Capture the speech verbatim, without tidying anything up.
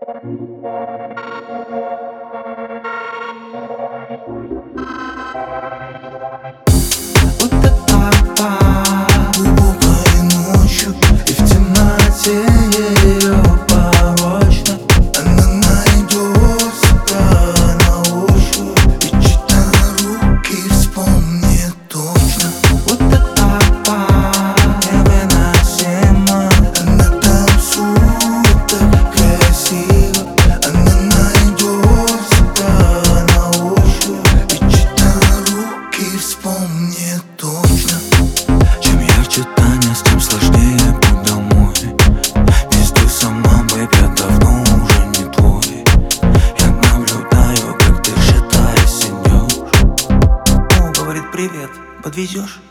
Глубокой ночью и в темноте ее порочно она найдет себя на ощупь, и чьи-то руки вспомнит точно. Вот это пара невыносима, она танцует так красиво, она найдет себя на ощупь, и чьи-то руки вспомнит точно. Чем ярче танец, тем сложнее путь домой. Ведь ты сама, бэйб, я давно уже не твой. Я наблюдаю, как ты считаешь, идешь. О, говорит, привет, подвезешь?